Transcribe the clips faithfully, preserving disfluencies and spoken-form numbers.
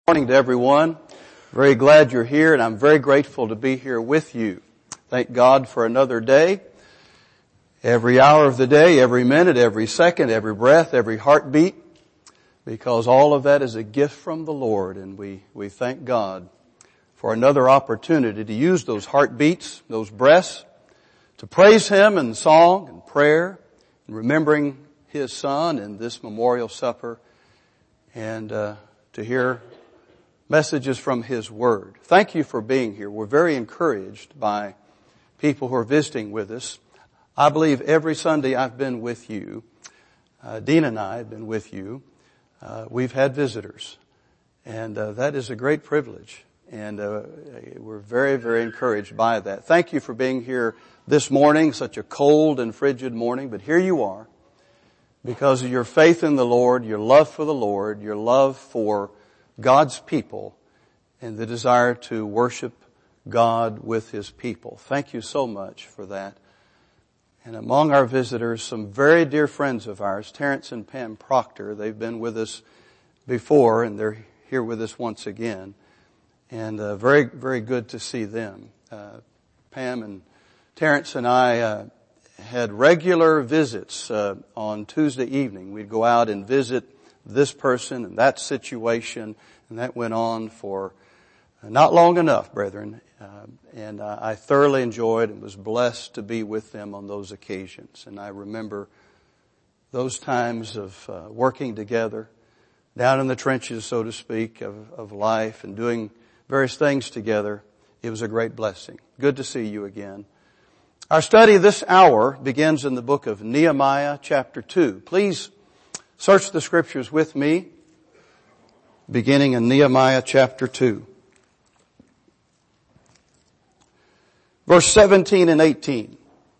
Morning to everyone. Very glad you're here, and I'm very grateful to be here with you. Thank God for another day. Every hour of the day, every minute, every second, every breath, every heartbeat, because all of that is a gift from the Lord, and we, we thank God for another opportunity to use those heartbeats, those breaths, to praise Him in song and prayer, and remembering His Son in this memorial supper, and uh, to hear messages from His Word. Thank you for being here. We're very encouraged by people who are visiting with us. I believe every Sunday I've been with you, uh, Dean and I have been with you, uh, we've had visitors. And uh, that is a great privilege. And uh, we're very, very encouraged by that. Thank you for being here this morning, such a cold and frigid morning, but here you are. Because of your faith in the Lord, your love for the Lord, your love for God's people, and the desire to worship God with His people. Thank you so much for that. And among our visitors, some very dear friends of ours, Terrence and Pam Proctor. They've been with us before, and they're here with us once again. And uh, very, very good to see them. Uh, Pam and Terrence and I uh, had regular visits uh, on Tuesday evening. We'd go out and visit this person and that situation, and that went on for not long enough, brethren. Uh, and uh, I thoroughly enjoyed and was blessed to be with them on those occasions. And I remember those times of uh, working together down in the trenches, so to speak, of, of life and doing various things together. It was a great blessing. Good to see you again. Our study this hour begins in the book of Nehemiah, chapter two. Please search the Scriptures with me, beginning in Nehemiah chapter two. Verse seventeen and eighteen.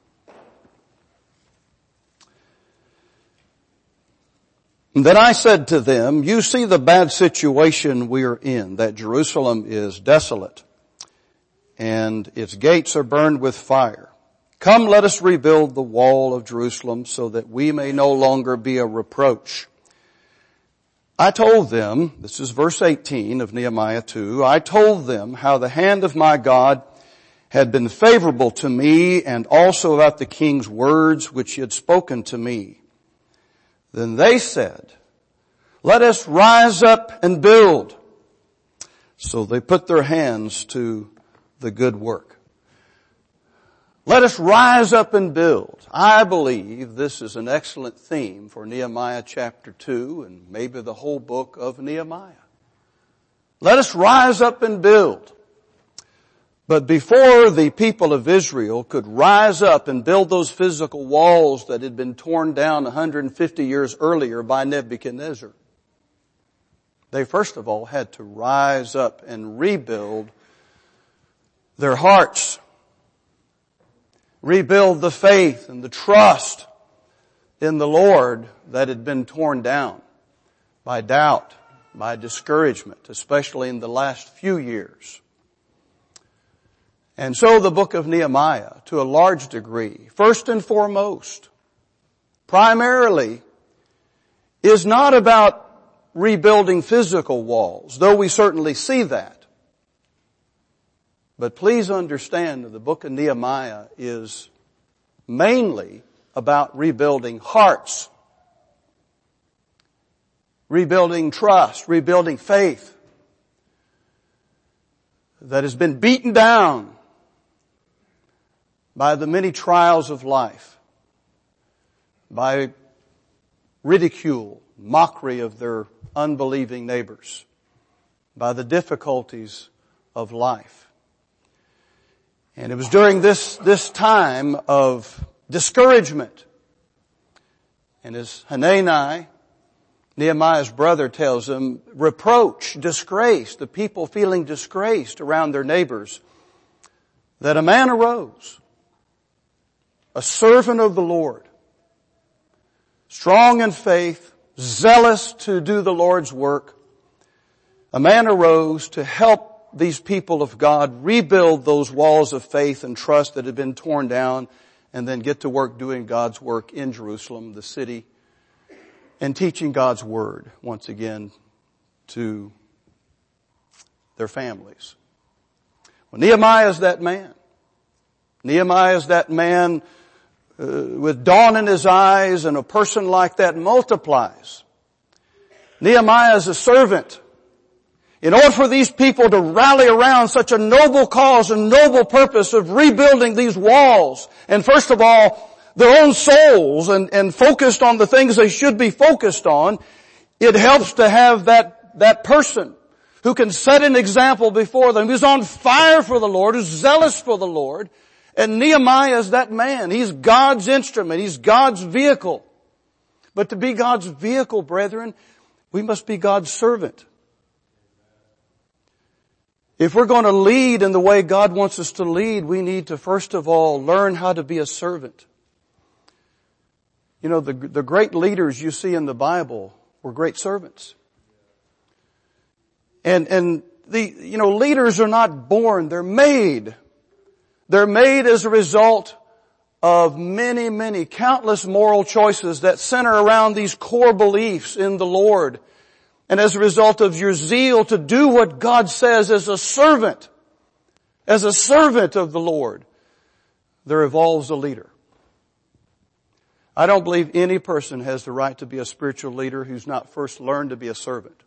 And then I said to them, you see the bad situation we are in, that Jerusalem is desolate, and its gates are burned with fire. Come, let us rebuild the wall of Jerusalem so that we may no longer be a reproach. I told them, this is verse eighteen of Nehemiah two, I told them how the hand of my God had been favorable to me, and also about the king's words which he had spoken to me. Then they said, let us rise up and build. So they put their hands to the good work. Let us rise up and build. I believe this is an excellent theme for Nehemiah chapter two and maybe the whole book of Nehemiah. Let us rise up and build. But before the people of Israel could rise up and build those physical walls that had been torn down one hundred fifty years earlier by Nebuchadnezzar, they first of all had to rise up and rebuild their hearts. Rebuild the faith and the trust in the Lord that had been torn down by doubt, by discouragement, especially in the last few years. And so the book of Nehemiah, to a large degree, first and foremost, primarily, is not about rebuilding physical walls, though we certainly see that. But please understand that the book of Nehemiah is mainly about rebuilding hearts, rebuilding trust, rebuilding faith that has been beaten down by the many trials of life, by ridicule, mockery of their unbelieving neighbors, by the difficulties of life. And it was during this, this time of discouragement. And as Hanani, Nehemiah's brother, tells him, reproach, disgrace, the people feeling disgraced around their neighbors, that a man arose, a servant of the Lord, strong in faith, zealous to do the Lord's work. A man arose to help these people of God rebuild those walls of faith and trust that had been torn down, and then get to work doing God's work in Jerusalem, the city, and teaching God's Word once again to their families. Well, Nehemiah is that man. Nehemiah is that man uh, with dawn in his eyes, and a person like that multiplies. Nehemiah is a servant. In order for these people to rally around such a noble cause and noble purpose of rebuilding these walls, and first of all, their own souls, and, and focused on the things they should be focused on, it helps to have that, that person who can set an example before them, who's on fire for the Lord, who's zealous for the Lord. And Nehemiah is that man. He's God's instrument. He's God's vehicle. But to be God's vehicle, brethren, we must be God's servant. If we're going to lead in the way God wants us to lead, we need to first of all learn how to be a servant. You know, the, the great leaders you see in the Bible were great servants. And, and the, you know, leaders are not born, they're made. They're made as a result of many, many, countless moral choices that center around these core beliefs in the Lord. And as a result of your zeal to do what God says as a servant, as a servant of the Lord, there evolves a leader. I don't believe any person has the right to be a spiritual leader who's not first learned to be a servant.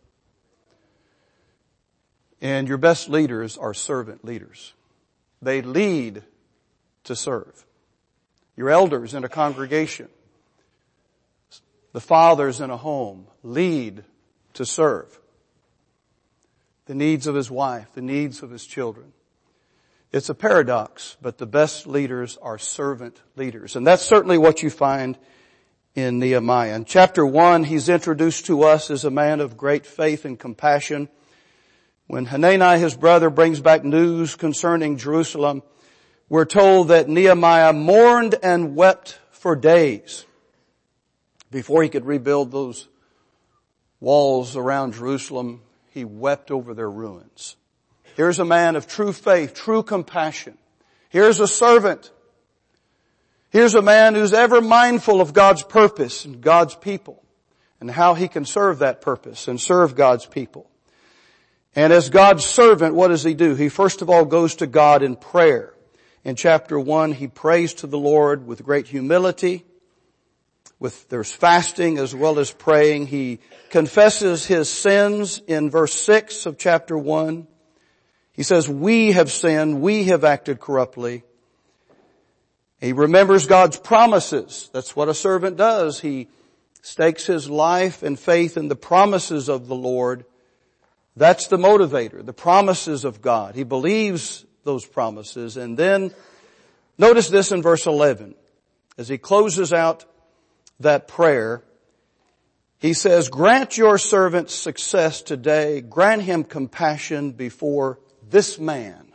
And your best leaders are servant leaders. They lead to serve. Your elders in a congregation, the fathers in a home, lead to serve. The needs of his wife, the needs of his children. It's a paradox, but the best leaders are servant leaders. And that's certainly what you find in Nehemiah. In chapter one, he's introduced to us as a man of great faith and compassion. When Hanani, his brother, brings back news concerning Jerusalem, we're told that Nehemiah mourned and wept for days before he could rebuild those walls around Jerusalem. He wept over their ruins. Here's a man of true faith, true compassion. Here's a servant. Here's a man who's ever mindful of God's purpose and God's people and how he can serve that purpose and serve God's people. And as God's servant, what does he do? He first of all goes to God in prayer. In chapter one, he prays to the Lord with great humility. With, there's fasting as well as praying. He confesses his sins in verse six of chapter one. He says, we have sinned, we have acted corruptly. He remembers God's promises. That's what a servant does. He stakes his life and faith in the promises of the Lord. That's the motivator, the promises of God. He believes those promises. And then, notice this in verse eleven. As he closes out that prayer, he says, grant your servant success today. Grant him compassion before this man.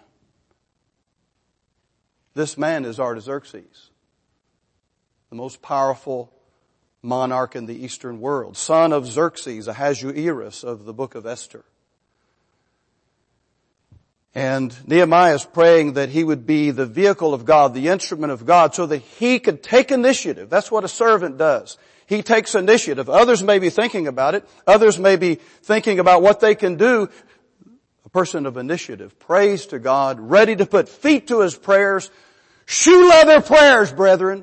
This man is Artaxerxes, the most powerful monarch in the Eastern world, son of Xerxes, Ahasuerus of the book of Esther. And Nehemiah is praying that he would be the vehicle of God, the instrument of God, so that he could take initiative. That's what a servant does. He takes initiative. Others may be thinking about it. Others may be thinking about what they can do. A person of initiative prays to God, ready to put feet to his prayers, shoe leather prayers, brethren.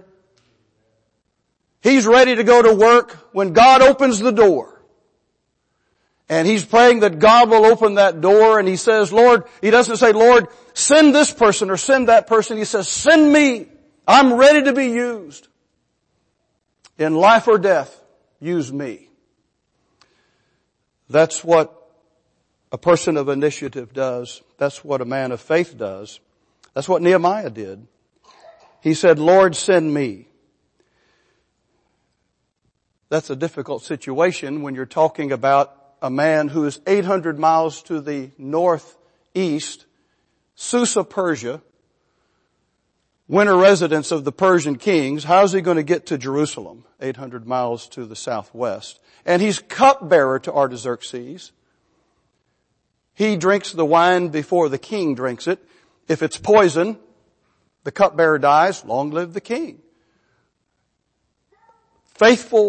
He's ready to go to work when God opens the door. And he's praying that God will open that door, and he says, Lord, he doesn't say, Lord, send this person or send that person. He says, send me. I'm ready to be used. In life or death, use me. That's what a person of initiative does. That's what a man of faith does. That's what Nehemiah did. He said, Lord, send me. That's a difficult situation when you're talking about a man who is eight hundred miles to the northeast, Susa, Persia, winter residence of the Persian kings. How's he going to get to Jerusalem, eight hundred miles to the southwest? And he's cupbearer to Artaxerxes. He drinks the wine before the king drinks it. If it's poison, the cupbearer dies. Long live the king. Faithful,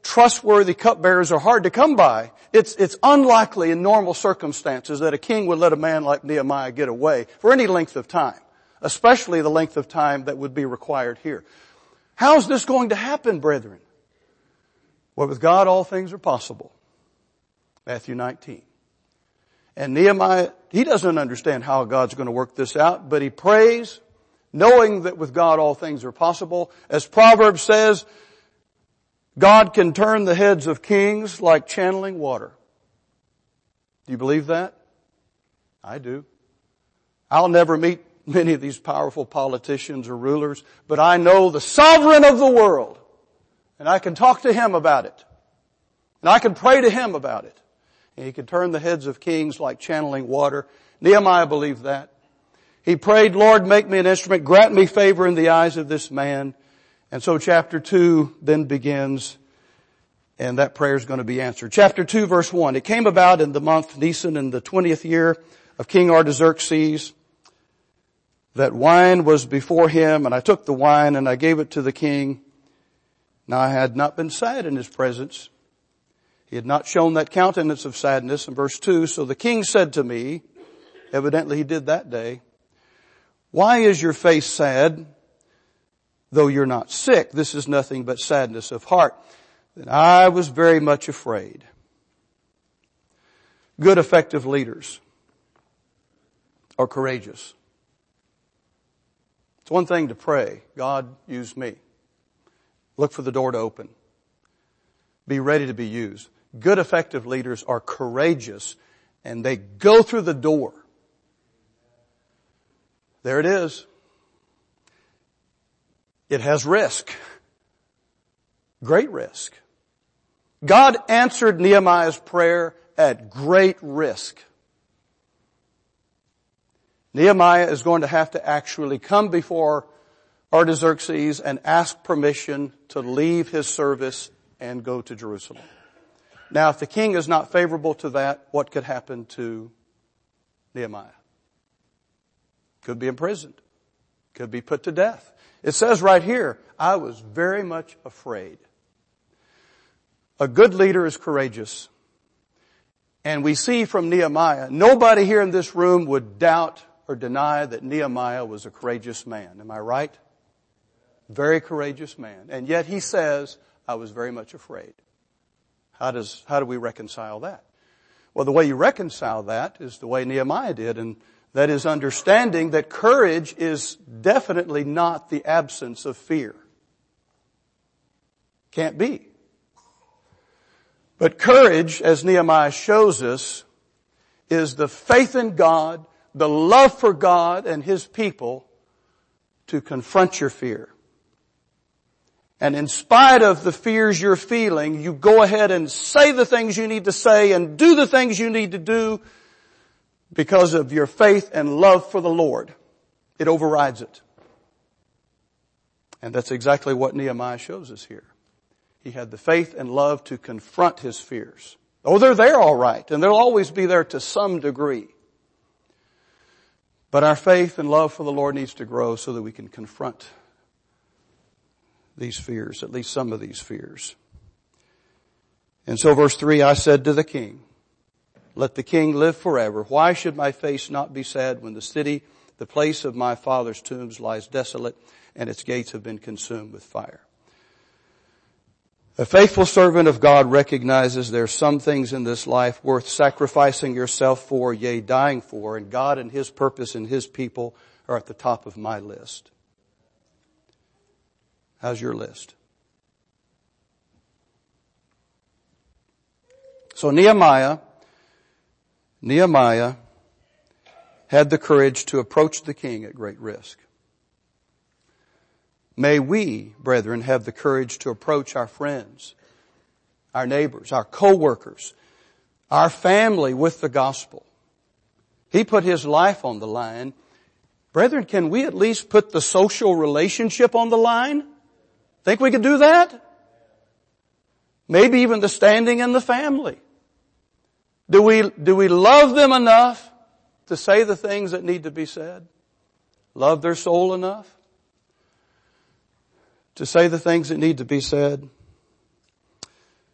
trustworthy cupbearers are hard to come by. It's, it's unlikely in normal circumstances that a king would let a man like Nehemiah get away for any length of time, especially the length of time that would be required here. How is this going to happen, brethren? Well, with God, all things are possible. Matthew nineteen. And Nehemiah, he doesn't understand how God's going to work this out, but he prays, knowing that with God all things are possible. As Proverbs says, God can turn the heads of kings like channeling water. Do you believe that? I do. I'll never meet many of these powerful politicians or rulers, but I know the sovereign of the world, and I can talk to him about it. And I can pray to him about it. And he can turn the heads of kings like channeling water. Nehemiah believed that. He prayed, Lord, make me an instrument, grant me favor in the eyes of this man. And so chapter two then begins, and that prayer is going to be answered. Chapter two, verse one. It came about in the month Nisan in the twentieth year of King Artaxerxes that wine was before him, and I took the wine and I gave it to the king. Now I had not been sad in his presence. He had not shown that countenance of sadness. In verse two, so the king said to me, evidently he did that day, why is your face sad, though you're not sick? This is nothing but sadness of heart. Then I was very much afraid. Good, effective leaders are courageous. It's one thing to pray, God, use me. Look for the door to open. Be ready to be used. Good, effective leaders are courageous, and they go through the door. There it is. It has risk. Great risk. God answered Nehemiah's prayer at great risk. Nehemiah is going to have to actually come before Artaxerxes and ask permission to leave his service and go to Jerusalem. Now, if the king is not favorable to that, what could happen to Nehemiah? Could be imprisoned. Could be put to death. It says right here, I was very much afraid. A good leader is courageous. And we see from Nehemiah, nobody here in this room would doubt or deny that Nehemiah was a courageous man. Am I right? Very courageous man. And yet he says, I was very much afraid. How does, how do we reconcile that? Well, the way you reconcile that is the way Nehemiah did, and that is understanding that courage is definitely not the absence of fear. Can't be. But courage, as Nehemiah shows us, is the faith in God, the love for God and His people to confront your fear. And in spite of the fears you're feeling, you go ahead and say the things you need to say and do the things you need to do because of your faith and love for the Lord. It overrides it. And that's exactly what Nehemiah shows us here. He had the faith and love to confront his fears. Oh, they're there all right, and they'll always be there to some degree. But our faith and love for the Lord needs to grow so that we can confront these fears, at least some of these fears. And so verse three, I said to the king, let the king live forever. Why should my face not be sad when the city, the place of my father's tombs, lies desolate and its gates have been consumed with fire? A faithful servant of God recognizes there are some things in this life worth sacrificing yourself for, yea, dying for, and God and His purpose and His people are at the top of my list. How's your list? So Nehemiah, Nehemiah had the courage to approach the king at great risk. May we, brethren, have the courage to approach our friends, our neighbors, our co-workers, our family with the gospel. He put his life on the line. Brethren, can we at least put the social relationship on the line? Think we could do that? Maybe even the standing in the family. Do we, do we love them enough to say the things that need to be said? Love their soul enough to say the things that need to be said?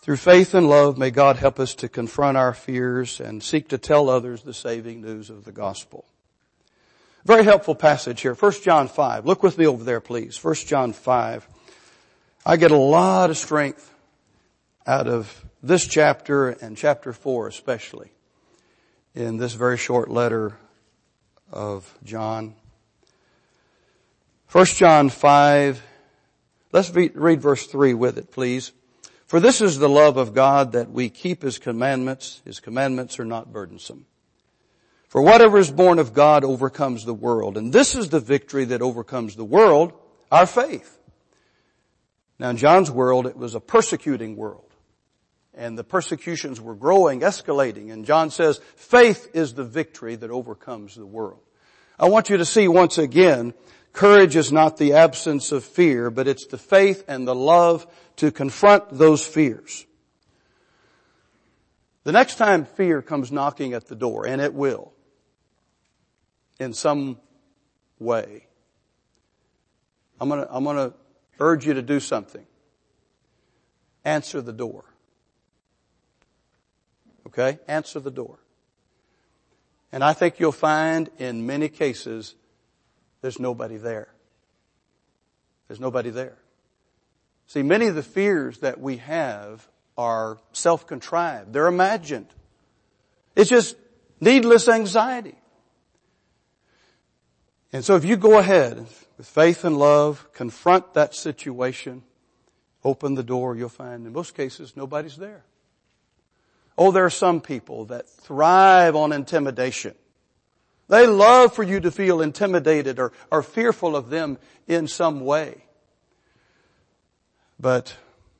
Through faith and love, may God help us to confront our fears and seek to tell others the saving news of the gospel. Very helpful passage here. First John five. Look with me over there, please. First John five. I get a lot of strength out of this chapter and chapter four especially in this very short letter of John. First John five. Let's read verse three with it, please. For this is the love of God, that we keep His commandments. His commandments are not burdensome. For whatever is born of God overcomes the world. And this is the victory that overcomes the world, our faith. Now in John's world, it was a persecuting world. And the persecutions were growing, escalating. And John says, faith is the victory that overcomes the world. I want you to see once again, courage is not the absence of fear, but it's the faith and the love to confront those fears. The next time fear comes knocking at the door, and it will, in some way, I'm gonna, I'm gonna urge you to do something. Answer the door. Okay? Answer the door. And I think you'll find in many cases there's nobody there. There's nobody there. See, many of the fears that we have are self-contrived. They're imagined. It's just needless anxiety. And so if you go ahead with faith and love, confront that situation, open the door, you'll find in most cases nobody's there. Oh, there are some people that thrive on intimidation. They love for you to feel intimidated or, or fearful of them in some way. But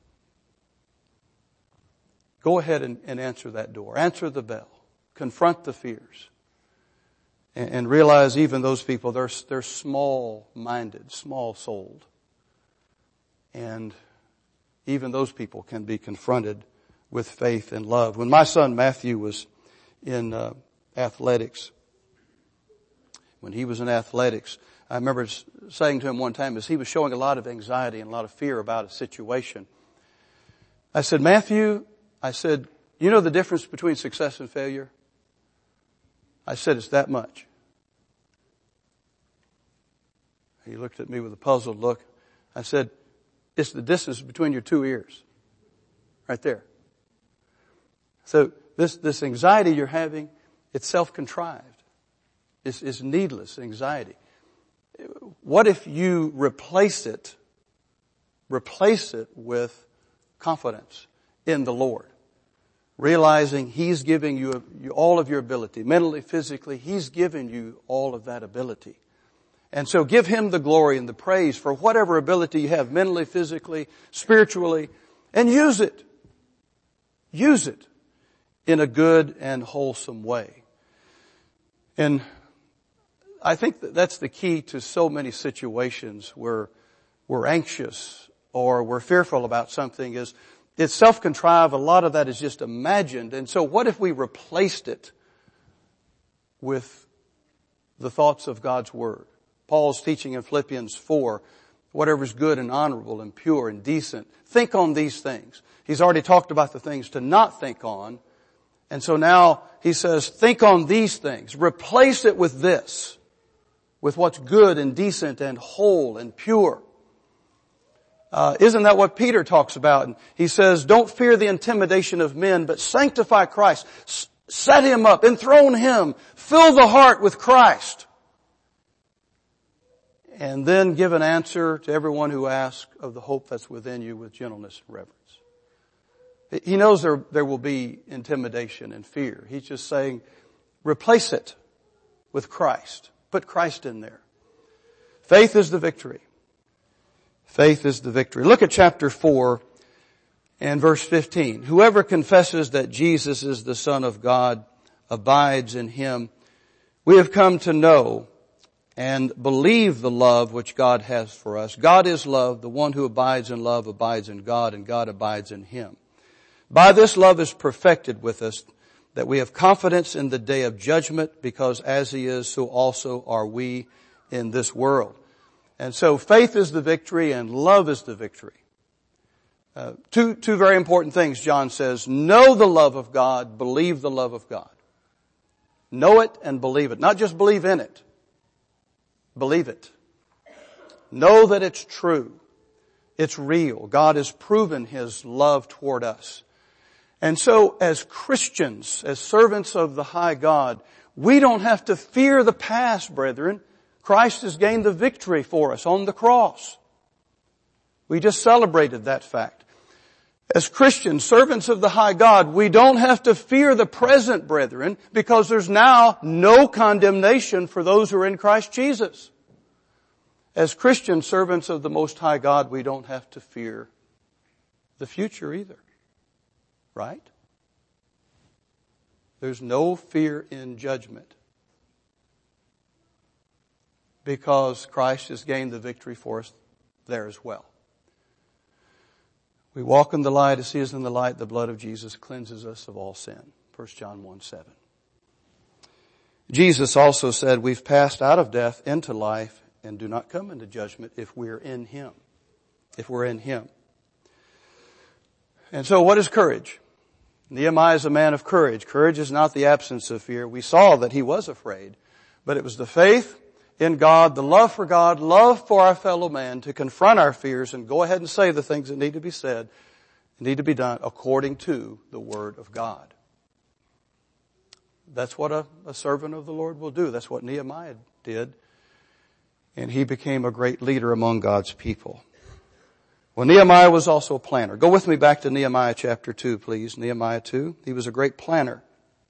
go ahead and, and answer that door. Answer the bell. Confront the fears. And, and realize even those people, they're, they're small-minded, small-souled. And even those people can be confronted with faith and love. When my son Matthew was in uh, athletics, when he was in athletics, I remember saying to him one time as he was showing a lot of anxiety and a lot of fear about a situation, I said, Matthew, I said, you know the difference between success and failure? I said, it's that much. He looked at me with a puzzled look. I said, it's the distance between your two ears. Right there. So this, this anxiety you're having, it's self-contrived. It's, it's needless anxiety. What if you replace it, replace it with confidence in the Lord? Realizing He's giving you all of your ability, mentally, physically, He's given you all of that ability. And so give Him the glory and the praise for whatever ability you have, mentally, physically, spiritually, and use it. Use it in a good and wholesome way. And I think that that's the key to so many situations where we're anxious or we're fearful about something is it's self-contrived. A lot of that is just imagined. And so what if we replaced it with the thoughts of God's Word? Paul's teaching in Philippians four, whatever is good and honorable and pure and decent, think on these things. He's already talked about the things to not think on. And so now he says, think on these things. Replace it with this. With what's good and decent and whole and pure. Uh, isn't that what Peter talks about? And he says, don't fear the intimidation of men, but sanctify Christ. S- set Him up, enthrone Him, fill the heart with Christ. And then give an answer to everyone who asks of the hope that's within you with gentleness and reverence. He knows there, there will be intimidation and fear. He's just saying, replace it with Christ. Put Christ in there. Faith is the victory. Faith is the victory. Look at chapter four and verse fifteen. Whoever confesses that Jesus is the Son of God abides in Him. We have come to know and believe the love which God has for us. God is love. The one who abides in love abides in God, and God abides in him. By this love is perfected with us, that we have confidence in the day of judgment, because as He is, so also are we in this world. And so faith is the victory and love is the victory. Uh, two, two very important things, John says. Know the love of God, believe the love of God. Know it and believe it. Not just believe in it. Believe it. Know that it's true. It's real. God has proven His love toward us. And so as Christians, as servants of the high God, we don't have to fear the past, brethren. Christ has gained the victory for us on the cross. We just celebrated that fact. As Christians, servants of the high God, we don't have to fear the present, brethren, because there's now no condemnation for those who are in Christ Jesus. As Christian servants of the Most High God, we don't have to fear the future either. Right? There's no fear in judgment because Christ has gained the victory for us there as well. We walk in the light as He is in the light. The blood of Jesus cleanses us of all sin. First John one seven. Jesus also said we've passed out of death into life and do not come into judgment if we're in Him. If we're in Him. And so what is courage? Nehemiah is a man of courage. Courage is not the absence of fear. We saw that he was afraid, but it was the faith in God, the love for God, love for our fellow man to confront our fears and go ahead and say the things that need to be said, need to be done according to the Word of God. That's what a, a servant of the Lord will do. That's what Nehemiah did. And he became a great leader among God's people. Well, Nehemiah was also a planner. Go with me back to Nehemiah chapter two, please. Nehemiah two. He was a great planner.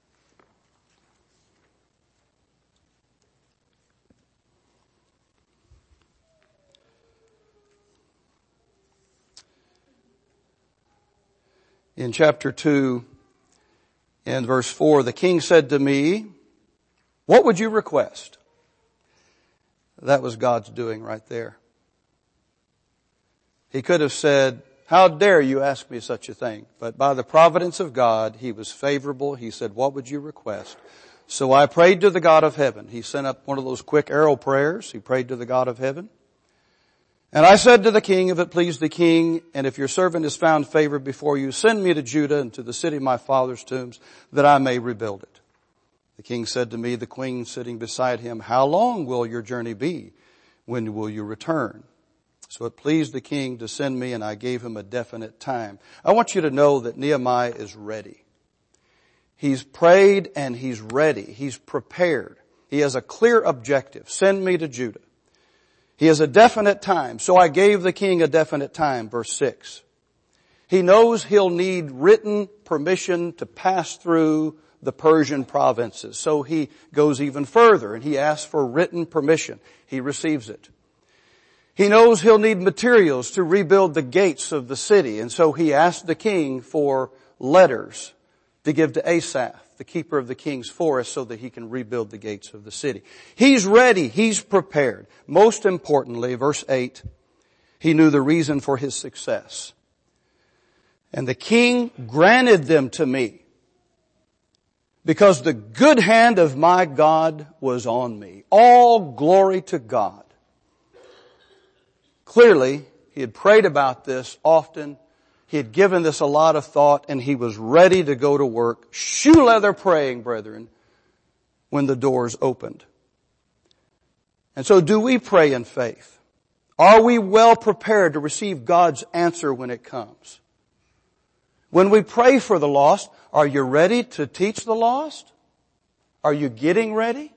In chapter two, in verse four, the king said to me, "What would you request?" That was God's doing right there. He could have said, "How dare you ask me such a thing?" But by the providence of God, He was favorable. He said, "What would you request?" So I prayed to the God of heaven. He sent up one of those quick arrow prayers. He prayed to the God of heaven. And I said to the king, "If it please the king, and if your servant has found favor before you, send me to Judah and to the city of my father's tombs, that I may rebuild it." The king said to me, the queen sitting beside him, "How long will your journey be? When will you return?" So it pleased the king to send me, and I gave him a definite time. I want you to know that Nehemiah is ready. He's prayed and he's ready. He's prepared. He has a clear objective. Send me to Judah. He has a definite time. So I gave the king a definite time, verse six. He knows he'll need written permission to pass through the Persian provinces. So he goes even further and he asks for written permission. He receives it. He knows he'll need materials to rebuild the gates of the city. And so he asked the king for letters to give to Asaph, the keeper of the king's forest, so that he can rebuild the gates of the city. He's ready. He's prepared. Most importantly, verse eight, he knew the reason for his success. "And the king granted them to me because the good hand of my God was on me." All glory to God. Clearly, he had prayed about this often. He had given this a lot of thought, and he was ready to go to work, shoe leather praying, brethren, when the doors opened. And so do we pray in faith? Are we well prepared to receive God's answer when it comes? When we pray for the lost, are you ready to teach the lost? Are you getting ready?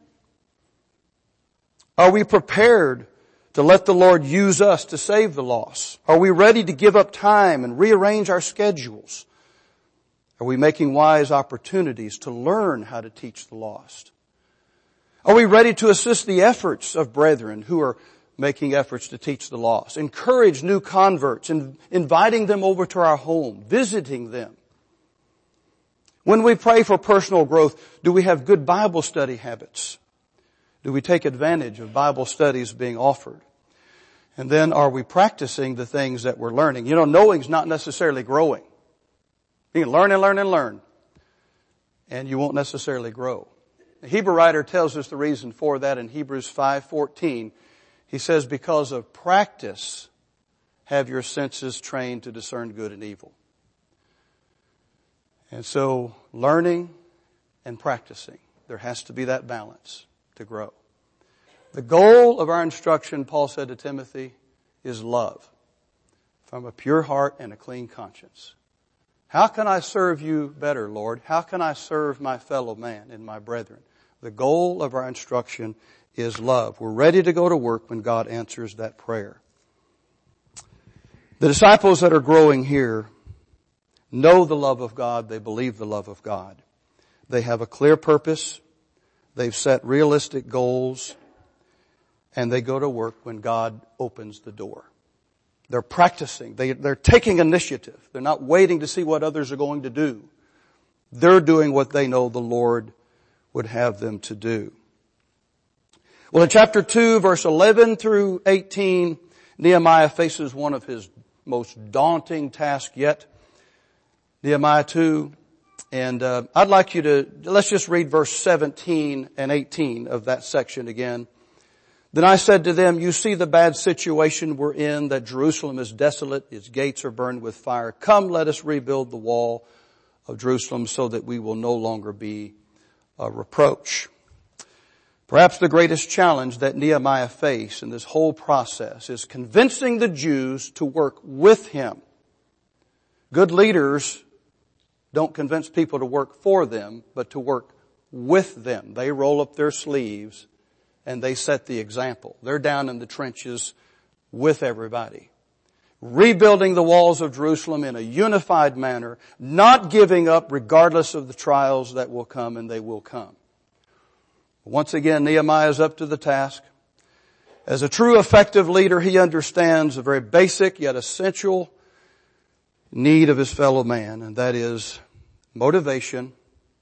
Are we prepared to let the Lord use us to save the lost? Are we ready to give up time and rearrange our schedules? Are we making wise opportunities to learn how to teach the lost? Are we ready to assist the efforts of brethren who are making efforts to teach the lost? Encourage new converts and inviting them over to our home, visiting them. When we pray for personal growth, do we have good Bible study habits? Do we take advantage of Bible studies being offered? And then are we practicing the things that we're learning? You know, knowing's not necessarily growing. You can learn and learn and learn, and you won't necessarily grow. The Hebrew writer tells us the reason for that in Hebrews five fourteen. He says, because of practice have your senses trained to discern good and evil. And so learning and practicing, there has to be that balance to grow. The goal of our instruction, Paul said to Timothy, is love from a pure heart and a clean conscience. How can I serve you better, Lord? How can I serve my fellow man and my brethren? The goal of our instruction is love. We're ready to go to work when God answers that prayer. The disciples that are growing here know the love of God. They believe the love of God. They have a clear purpose. They've set realistic goals. And they go to work when God opens the door. They're practicing. They, they're taking initiative. They're not waiting to see what others are going to do. They're doing what they know the Lord would have them to do. Well, in chapter two, verse eleven through eighteen, Nehemiah faces one of his most daunting tasks yet. Nehemiah two, and uh, I'd like you to, let's just read verse seventeen and eighteen of that section again. Then I said to them, you see the bad situation we're in, that Jerusalem is desolate, its gates are burned with fire. Come, let us rebuild the wall of Jerusalem so that we will no longer be a reproach. Perhaps the greatest challenge that Nehemiah faced in this whole process is convincing the Jews to work with him. Good leaders don't convince people to work for them, but to work with them. They roll up their sleeves and they set the example. They're down in the trenches with everybody. Rebuilding the walls of Jerusalem in a unified manner, not giving up regardless of the trials that will come, and they will come. Once again, Nehemiah is up to the task. As a true effective leader, he understands a very basic yet essential need of his fellow man, and that is motivation.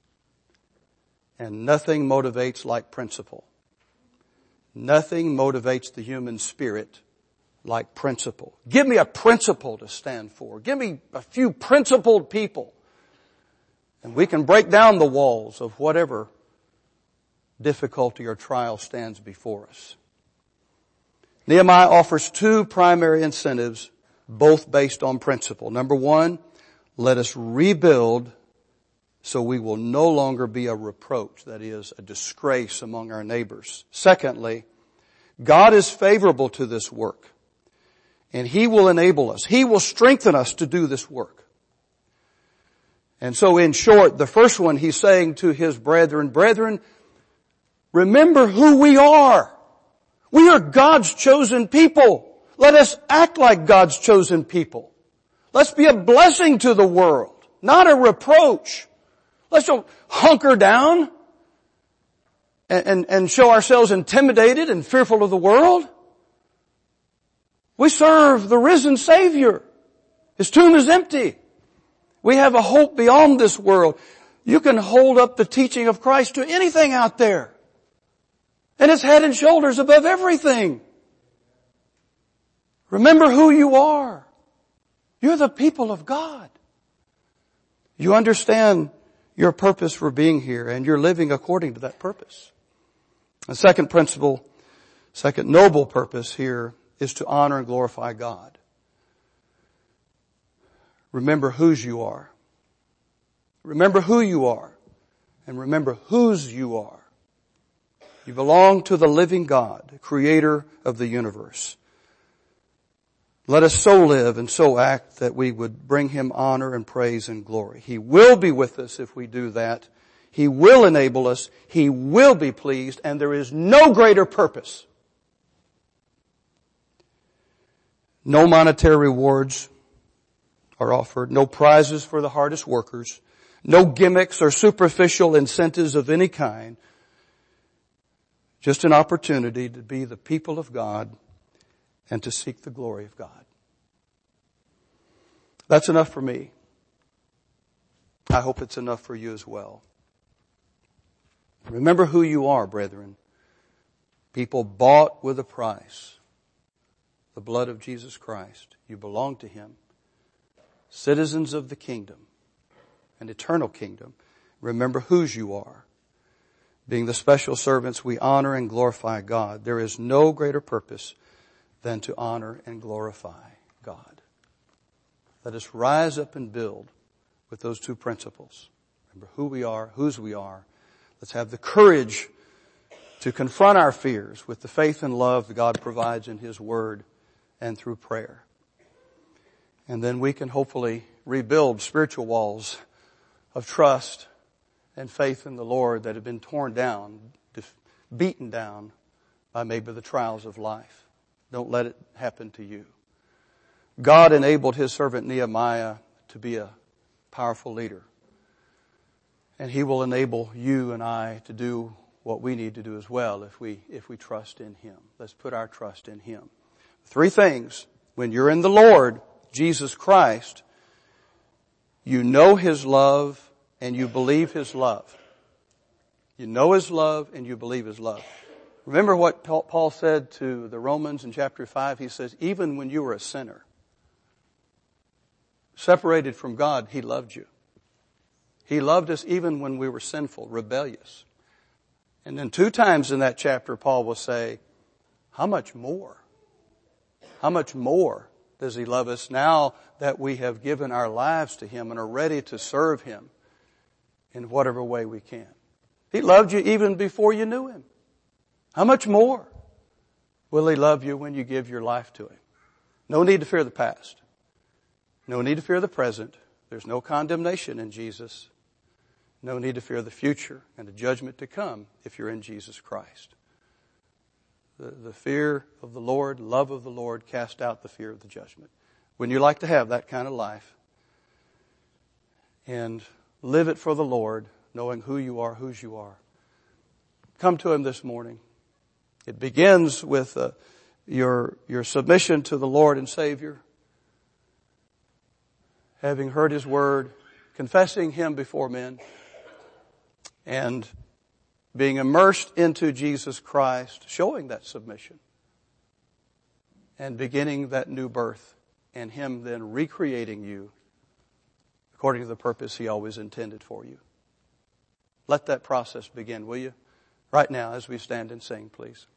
And nothing motivates like principle. Nothing motivates the human spirit like principle. Give me a principle to stand for. Give me a few principled people. And we can break down the walls of whatever difficulty or trial stands before us. Nehemiah offers two primary incentives, both based on principle. Number one, let us rebuild so we will no longer be a reproach, that is, a disgrace among our neighbors. Secondly, God is favorable to this work, and He will enable us. He will strengthen us to do this work. And so in short, the first one, he's saying to his brethren, brethren, remember who we are. We are God's chosen people. Let us act like God's chosen people. Let's be a blessing to the world, not a reproach. Let's don't hunker down and, and, and show ourselves intimidated and fearful of the world. We serve the risen Savior. His tomb is empty. We have a hope beyond this world. You can hold up the teaching of Christ to anything out there, and it's head and shoulders above everything. Remember who you are. You're the people of God. You understand your purpose for being here, and you're living according to that purpose. The second principle, second noble purpose here is to honor and glorify God. Remember whose you are. Remember who you are. And remember whose you are. You belong to the living God, creator of the universe. Let us so live and so act that we would bring Him honor and praise and glory. He will be with us if we do that. He will enable us. He will be pleased. And there is no greater purpose. No monetary rewards are offered. No prizes for the hardest workers. No gimmicks or superficial incentives of any kind. Just an opportunity to be the people of God and to seek the glory of God. That's enough for me. I hope it's enough for you as well. Remember who you are, brethren. People bought with a price. The blood of Jesus Christ. You belong to Him. Citizens of the kingdom, an eternal kingdom. Remember whose you are. Being the special servants, we honor and glorify God. There is no greater purpose than to honor and glorify God. Let us rise up and build with those two principles. Remember who we are, whose we are. Let's have the courage to confront our fears with the faith and love that God provides in His Word and through prayer. And then we can hopefully rebuild spiritual walls of trust and faith in the Lord that have been torn down, beaten down by maybe the trials of life. Don't let it happen to you. God enabled His servant Nehemiah to be a powerful leader. And He will enable you and I to do what we need to do as well if we, if we trust in Him. Let's put our trust in Him. Three things. When you're in the Lord, Jesus Christ, you know His love and you believe His love. You know His love and you believe His love. Remember what Paul said to the Romans in chapter five? He says, even when you were a sinner, separated from God, He loved you. He loved us even when we were sinful, rebellious. And then two times in that chapter, Paul will say, how much more? How much more does He love us now that we have given our lives to Him and are ready to serve Him in whatever way we can? He loved you even before you knew Him. How much more will He love you when you give your life to Him? No need to fear the past. No need to fear the present. There's no condemnation in Jesus. No need to fear the future and the judgment to come if you're in Jesus Christ. The, the fear of the Lord, love of the Lord, cast out the fear of the judgment. Wouldn't you like to have that kind of life? And live it for the Lord, knowing who you are, whose you are. Come to Him this morning. It begins with uh, your, your submission to the Lord and Savior. Having heard His word, confessing Him before men, and being immersed into Jesus Christ, showing that submission, and beginning that new birth, and Him then recreating you according to the purpose He always intended for you. Let that process begin, will you? Right now, as we stand and sing, please.